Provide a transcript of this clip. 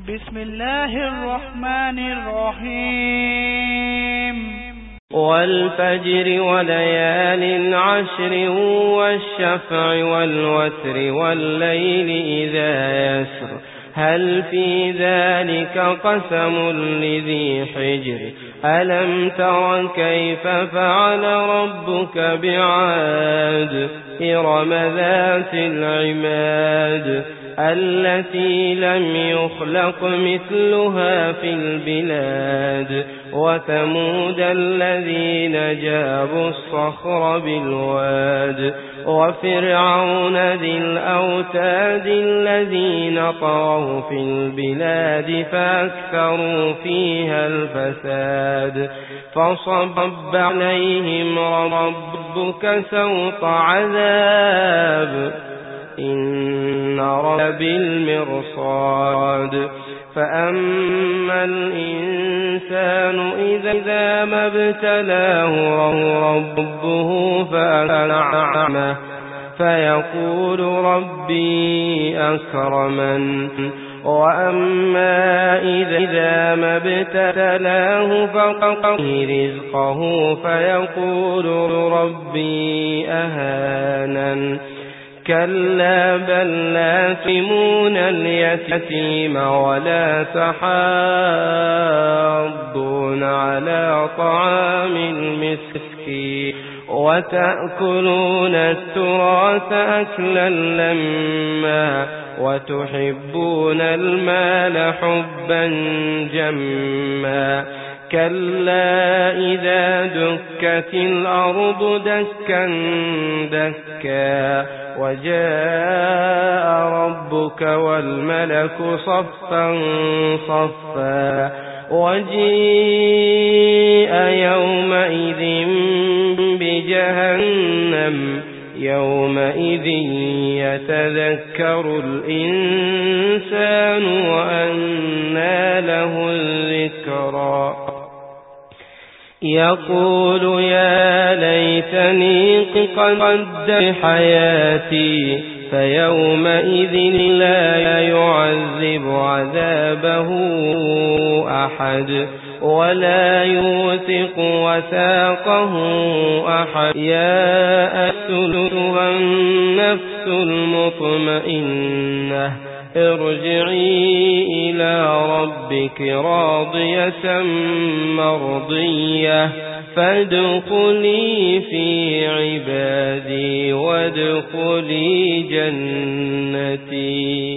بسم الله الرحمن الرحيم والفجر وليال عشر والشفع والوتر والليل إذا يسر هل في ذلك قسم لذي حجر ألم تر كيف فعل ربك بعاد إرم ذات العماد التي لم يخلق مثلها في البلاد وثمود الذين جابوا الصخر بالواد وفرعون ذي الأوتاد الذين طغوا في البلاد فأكثروا فيها الفساد فصب عليهم ربك سوط عذاب إن ربك بالمرصاد فأما الإنسان إذا ما ابتلاه ربه فأنعمه فيقول ربي أكرمن وأما إذا ما ابتلاه فقدر رزقه فيقول ربي أهانن كلا بل لا تكرمون اليتيم ولا تحاضون على طعام المسكين وتأكلون التراث أكلا لما وتحبون المال حبا جما كلا إذا دكت الأرض دكا دكا وجاء ربك والملك صفا صفا وجيء يومئذ بجهنم يومئذ يتذكر الإنسان وأنى له الذكرى يقول يا ليتني قدمت حياتي فيومئذ لا يعذب عذابه أحد ولا يوثق وثاقه أحد يا أيتها النفس المطمئنة ارجعي إلى ربك راضية مرضية فادخلي في عبادي وادخلي جنتي.